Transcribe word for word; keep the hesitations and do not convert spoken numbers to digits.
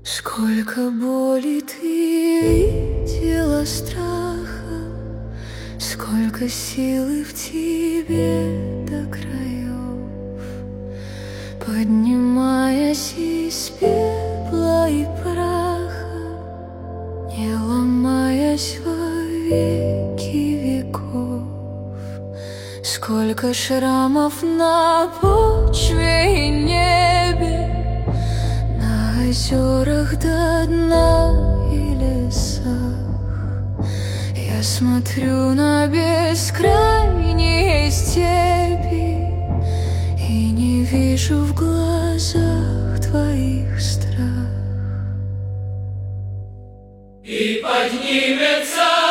Сколько боли ты видела, страха, сколько силы в тебе до краев. Поднимаясь из пепла и праха, не ломаясь во веки веков. Сколько шрамов на почве и небе, на озерах до дна и лесах. Я смотрю на бескрайние степи и не вижу в глазах твоих страх. И поднимется